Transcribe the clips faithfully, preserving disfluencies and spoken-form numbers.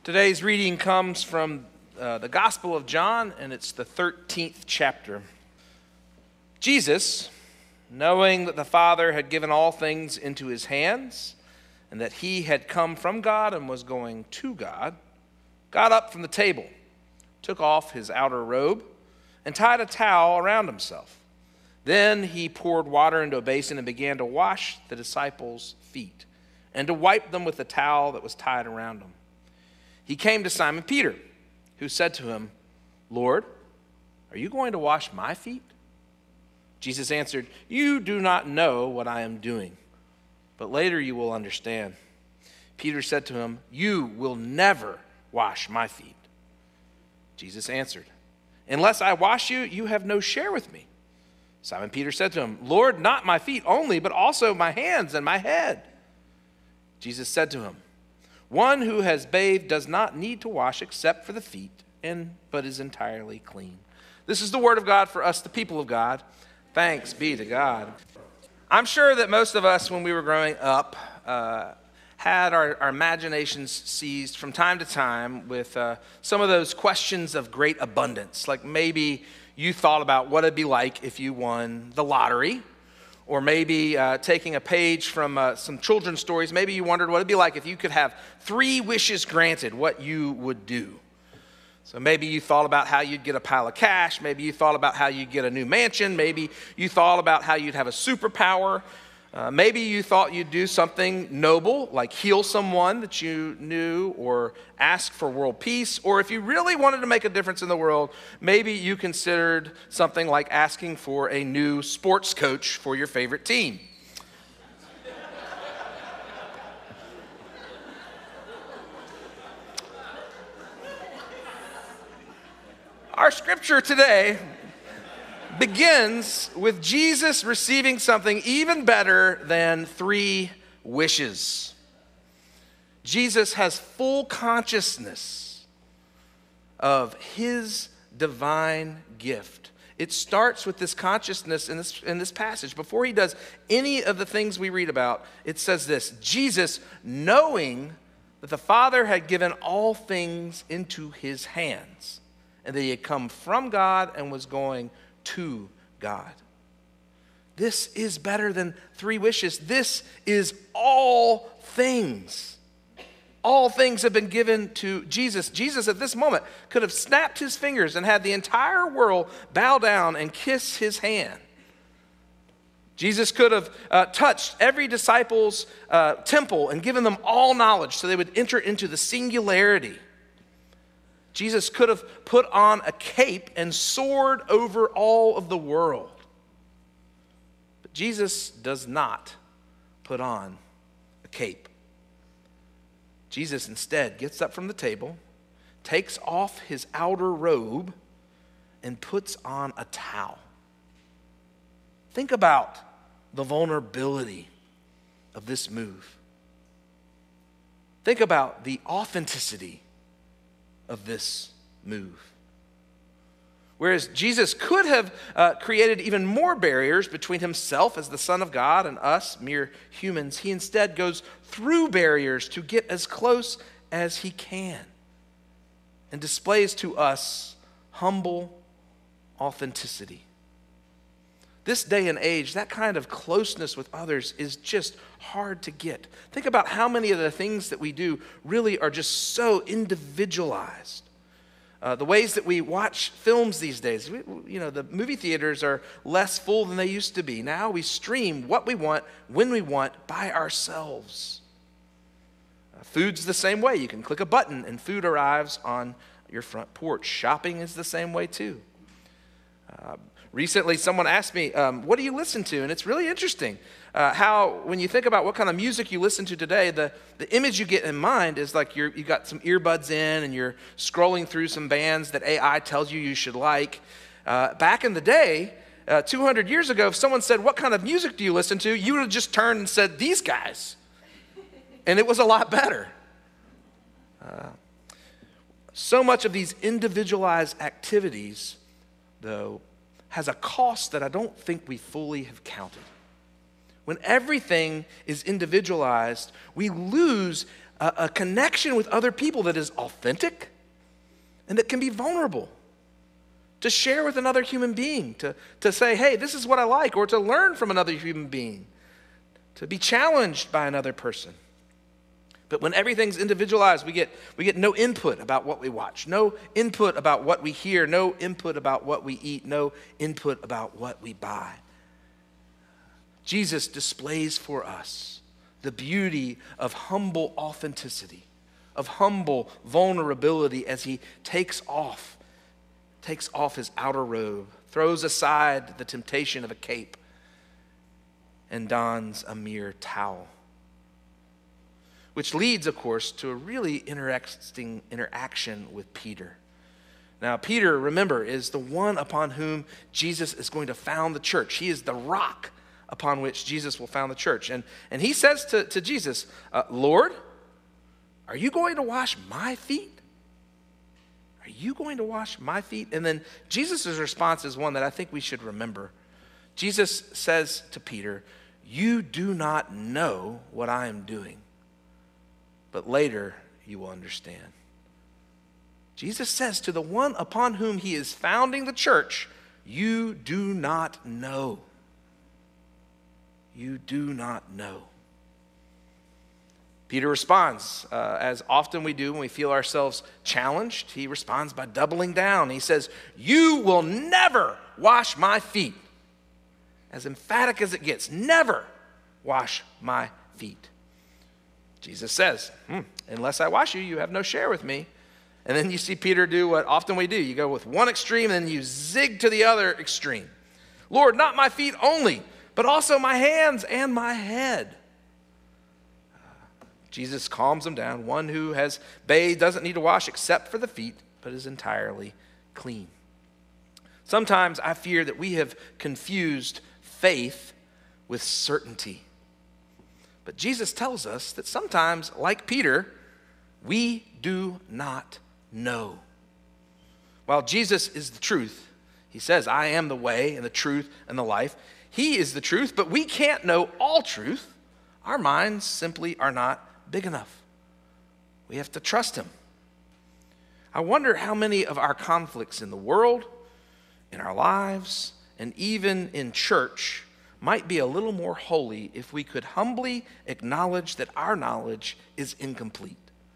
Today's reading comes from uh, the Gospel of John, and it's the thirteenth chapter. Jesus, knowing that the Father had given all things into his hands, and that he had come from God and was going to God, got up from the table, took off his outer robe, and tied a towel around himself. Then he poured water into a basin and began to wash the disciples' feet, and to wipe them with the towel that was tied around them. He came to Simon Peter, who said to him, "Lord, are you going to wash my feet?" Jesus answered, "You do not know what I am doing, but later you will understand." Peter said to him, "You will never wash my feet." Jesus answered, "Unless I wash you, you have no share with me." Simon Peter said to him, "Lord, not my feet only, but also my hands and my head." Jesus said to him, "One who has bathed does not need to wash except for the feet, and but is entirely clean." This is the word of God for us, the people of God. Thanks be to God. I'm sure that most of us, when we were growing up, uh, had our, our imaginations seized from time to time with uh, some of those questions of great abundance. Like maybe you thought about what it'd be like if you won the lottery, or maybe uh, taking a page from uh, some children's stories, maybe you wondered what it'd be like if you could have three wishes granted, what you would do. So maybe you thought about how you'd get a pile of cash, maybe you thought about how you'd get a new mansion, maybe you thought about how you'd have a superpower, uh, maybe you thought you'd do something noble, like heal someone that you knew, or ask for world peace, or if you really wanted to make a difference in the world, maybe you considered something like asking for a new sports coach for your favorite team. Our scripture today begins with Jesus receiving something even better than three wishes. Jesus has full consciousness of his divine gift. It starts with this consciousness in this, in this passage. Before he does any of the things we read about, it says this: Jesus, knowing that the Father had given all things into his hands, and that he had come from God and was going to God. This is better than three wishes. This is all things. All things have been given to Jesus. Jesus at this moment could have snapped his fingers and had the entire world bow down and kiss his hand. Jesus could have uh, touched every disciple's uh, temple and given them all knowledge so they would enter into the singularity. Jesus could have put on a cape and soared over all of the world. But Jesus does not put on a cape. Jesus instead gets up from the table, takes off his outer robe, and puts on a towel. Think about the vulnerability of this move. Think about the authenticity of this move. Whereas Jesus could have uh, created even more barriers between himself as the Son of God and us, mere humans, he instead goes through barriers to get as close as he can and displays to us humble authenticity. This day and age, that kind of closeness with others is just hard to get. Think about how many of the things that we do really are just so individualized. Uh, the ways that we watch films these days, we, you know, the movie theaters are less full than they used to be. Now we stream what we want, when we want, by ourselves. Uh, food's the same way. You can click a button and food arrives on your front porch. Shopping is the same way too. Uh, Recently, someone asked me, um, what do you listen to? And it's really interesting uh, how, when you think about what kind of music you listen to today, the, the image you get in mind is like you're, you got some earbuds in and you're scrolling through some bands that A I tells you you should like. Uh, back in the day, uh, two hundred years ago, if someone said, what kind of music do you listen to? You would have just turned and said, these guys. And it was a lot better. Uh, so much of these individualized activities, though, has a cost that I don't think we fully have counted. When everything is individualized, we lose a, a connection with other people that is authentic and that can be vulnerable. To share with another human being, to, to say, hey, this is what I like, or to learn from another human being, to be challenged by another person. But when everything's individualized, we get, we get no input about what we watch, no input about what we hear, no input about what we eat, no input about what we buy. Jesus displays for us the beauty of humble authenticity, of humble vulnerability as he takes off takes off his outer robe, throws aside the temptation of a cape, and dons a mere towel. Which leads, of course, to a really interesting interaction with Peter. Now, Peter, remember, is the one upon whom Jesus is going to found the church. He is the rock upon which Jesus will found the church. And, and he says to, to Jesus, uh, Lord, are you going to wash my feet? Are you going to wash my feet? And then Jesus' response is one that I think we should remember. Jesus says to Peter, you do not know what I am doing, but later you will understand. Jesus says to the one upon whom he is founding the church, you do not know. You do not know. Peter responds, uh, as often we do when we feel ourselves challenged. He responds by doubling down. He says, you will never wash my feet. As emphatic as it gets, never wash my feet. Jesus says, hmm, unless I wash you, you have no share with me. And then you see Peter do what often we do. You go with one extreme and then you zig to the other extreme. Lord, not my feet only, but also my hands and my head. Jesus calms him down. One who has bathed doesn't need to wash except for the feet, but is entirely clean. Sometimes I fear that we have confused faith with certainty. But Jesus tells us that sometimes, like Peter, we do not know. While Jesus is the truth, he says, I am the way and the truth and the life. He is the truth, but we can't know all truth. Our minds simply are not big enough. We have to trust him. I wonder how many of our conflicts in the world, in our lives, and even in church might be a little more holy if we could humbly acknowledge that our knowledge is incomplete.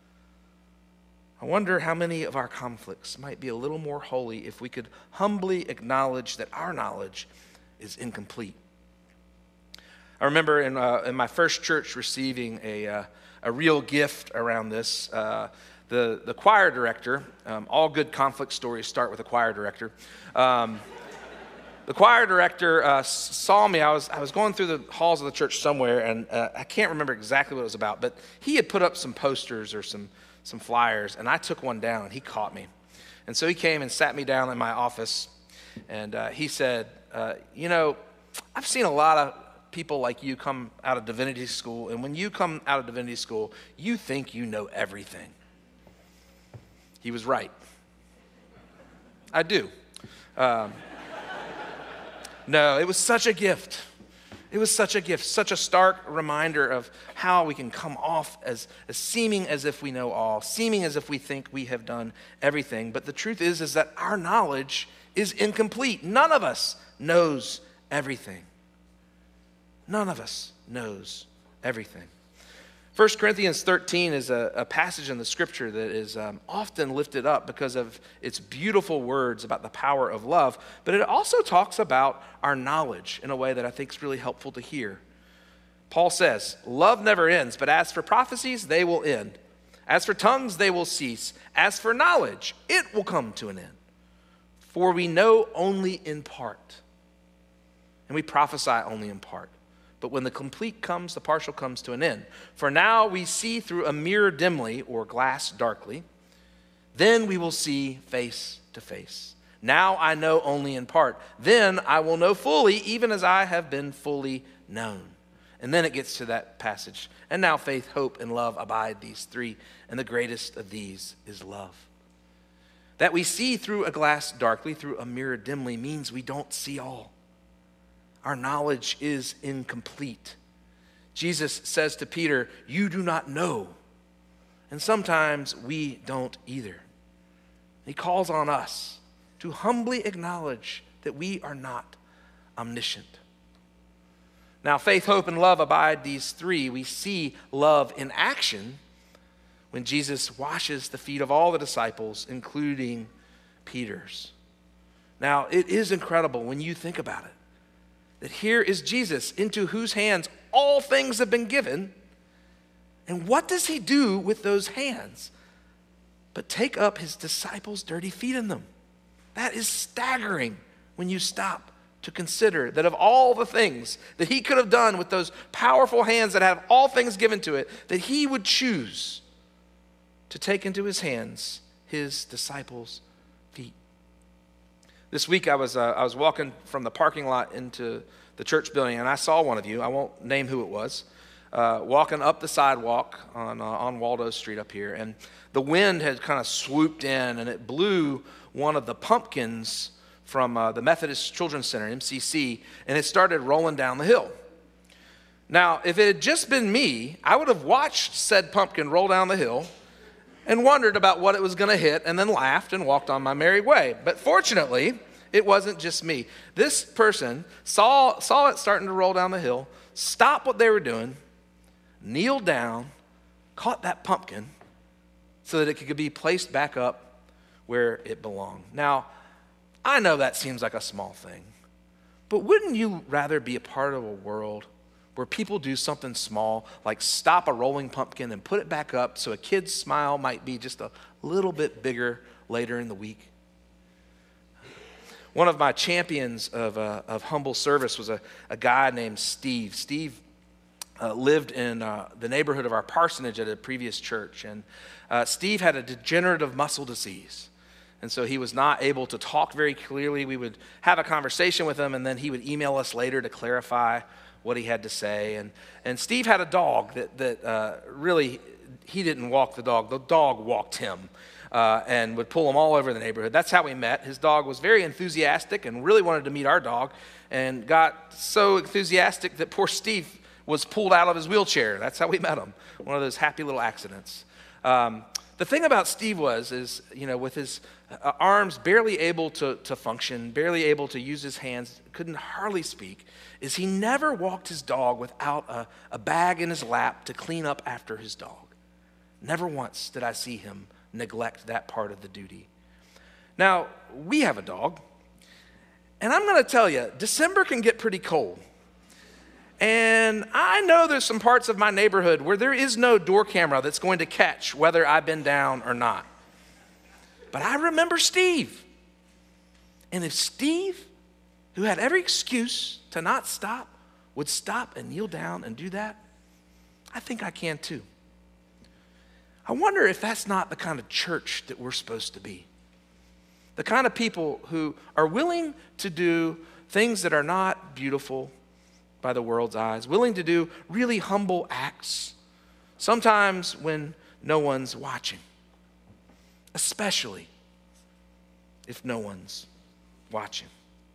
I wonder how many of our conflicts might be a little more holy if we could humbly acknowledge that our knowledge is incomplete. I remember in, uh, in my first church receiving a, uh, a real gift around this. Uh, the, the choir director, um, all good conflict stories start with a choir director. Um, the choir director uh, saw me. I was, I was going through the halls of the church somewhere, and uh, I can't remember exactly what it was about, but he had put up some posters or some, some flyers, and I took one down, and he caught me. And so he came and sat me down in my office, and uh, he said, uh, you know, I've seen a lot of people like you come out of divinity school, and when you come out of divinity school, you think you know everything. He was right. I do. Um, no, it was such a gift. It was such a gift, such a stark reminder of how we can come off as, as seeming as if we know all, seeming as if we think we have done everything. But the truth is, is that our knowledge is incomplete. None of us knows everything. None of us knows everything. First Corinthians thirteen is a, a passage in the scripture that is um, often lifted up because of its beautiful words about the power of love, but it also talks about our knowledge in a way that I think is really helpful to hear. Paul says, love never ends, but as for prophecies, they will end. As for tongues, they will cease. As for knowledge, it will come to an end. For we know only in part, and we prophesy only in part. But when the complete comes, the partial comes to an end. For now we see through a mirror dimly, or glass darkly. Then we will see face to face. Now I know only in part. Then I will know fully, even as I have been fully known. And then it gets to that passage. And now faith, hope, and love abide, these three. And the greatest of these is love. That we see through a glass darkly, through a mirror dimly, means we don't see all. Our knowledge is incomplete. Jesus says to Peter, you do not know. And sometimes we don't either. He calls on us to humbly acknowledge that we are not omniscient. Now, faith, hope, and love abide, these three. We see love in action when Jesus washes the feet of all the disciples, including Peter's. Now, it is incredible when you think about it, that here is Jesus, into whose hands all things have been given. And what does he do with those hands but take up his disciples' dirty feet in them? That is staggering when you stop to consider that of all the things that he could have done with those powerful hands that have all things given to it, that he would choose to take into his hands his disciples' feet. This week I was uh, I was walking from the parking lot into the church building, and I saw one of you, I won't name who it was, uh, walking up the sidewalk on, uh, on Waldo Street up here, and the wind had kind of swooped in, and it blew one of the pumpkins from uh, the Methodist Children's Center, M C C, and it started rolling down the hill. Now, if it had just been me, I would have watched said pumpkin roll down the hill and wondered about what it was going to hit and then laughed and walked on my merry way. But fortunately, it wasn't just me. This person saw, saw it starting to roll down the hill, stopped what they were doing, kneeled down, caught that pumpkin so that it could be placed back up where it belonged. Now, I know that seems like a small thing, but wouldn't you rather be a part of a world where people do something small, like stop a rolling pumpkin and put it back up so a kid's smile might be just a little bit bigger later in the week? One of my champions of, uh, of humble service was a, a guy named Steve. Steve uh, lived in uh, the neighborhood of our parsonage at a previous church, and uh, Steve had a degenerative muscle disease. And so he was not able to talk very clearly. We would have a conversation with him, and then he would email us later to clarify what he had to say. And, and Steve had a dog that, that uh, really, he didn't walk the dog. The dog walked him uh, and would pull him all over the neighborhood. That's how we met. His dog was very enthusiastic and really wanted to meet our dog, and got so enthusiastic that poor Steve was pulled out of his wheelchair. That's how we met him. One of those happy little accidents. Um, The thing about Steve was, is, you know, with his uh, arms barely able to, to function, barely able to use his hands, couldn't hardly speak, is he never walked his dog without a, a bag in his lap to clean up after his dog. Never once did I see him neglect that part of the duty. Now, we have a dog, and I'm going to tell you, December can get pretty cold. And I know there's some parts of my neighborhood where there is no door camera that's going to catch whether I've been down or not. But I remember Steve. And if Steve, who had every excuse to not stop, would stop and kneel down and do that, I think I can too. I wonder if that's not the kind of church that we're supposed to be. The kind of people who are willing to do things that are not beautiful by the world's eyes, willing to do really humble acts, sometimes when no one's watching, especially if no one's watching.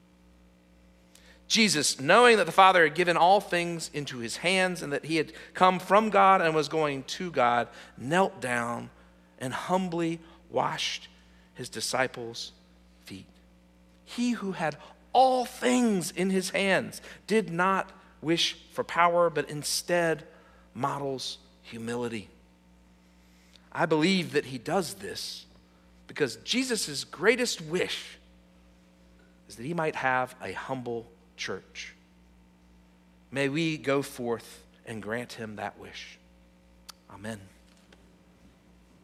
Jesus, knowing that the Father had given all things into his hands and that he had come from God and was going to God, knelt down and humbly washed his disciples' feet. He who had all things in his hands did not wish for power, but instead models humility. I believe that he does this because Jesus' greatest wish is that he might have a humble church. May we go forth and grant him that wish. Amen.